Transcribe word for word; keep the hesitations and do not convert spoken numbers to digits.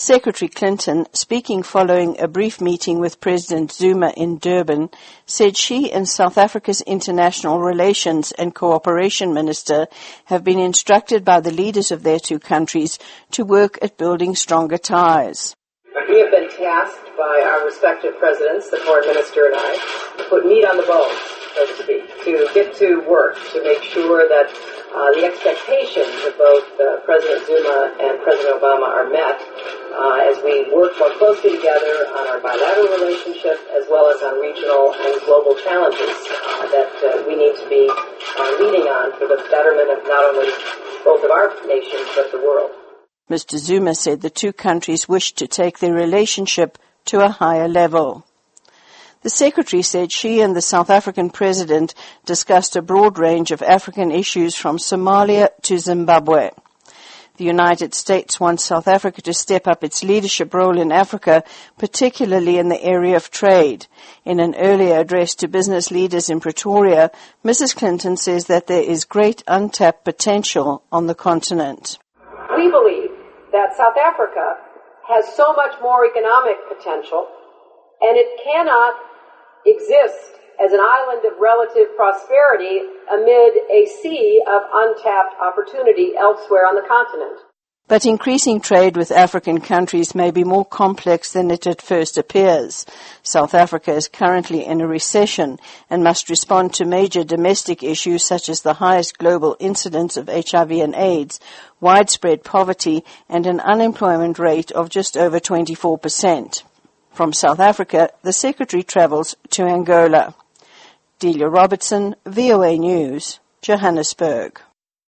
Secretary Clinton, speaking following a brief meeting with President Zuma in Durban, said she and South Africa's International Relations and Cooperation Minister have been instructed by the leaders of their two countries to work at building stronger ties. We have been tasked by our respective presidents, the foreign minister and I, to put meat on the bones, so to speak, to get to work, to make sure that uh, the expectations of both uh, President Zuma and President Obama are met uh, as we work more closely together on our bilateral relationship as well as on regional and global challenges uh, that uh, we need to be uh, leading on for the betterment of not only both of our nations but the world. Mister Zuma said the two countries wished to take their relationship to a higher level. The Secretary said she and the South African President discussed a broad range of African issues from Somalia to Zimbabwe. The United States wants South Africa to step up its leadership role in Africa, particularly in the area of trade. In an earlier address to business leaders in Pretoria, Missus Clinton says that there is great untapped potential on the continent. We believe that South Africa has so much more economic potential, and it cannot exist as an island of relative prosperity amid a sea of untapped opportunity elsewhere on the continent. But increasing trade with African countries may be more complex than it at first appears. South Africa is currently in a recession and must respond to major domestic issues such as the highest global incidence of H I V and AIDS, widespread poverty, and an unemployment rate of just over twenty-four percent. From South Africa, the Secretary travels to Angola. Delia Robertson, V O A News, Johannesburg.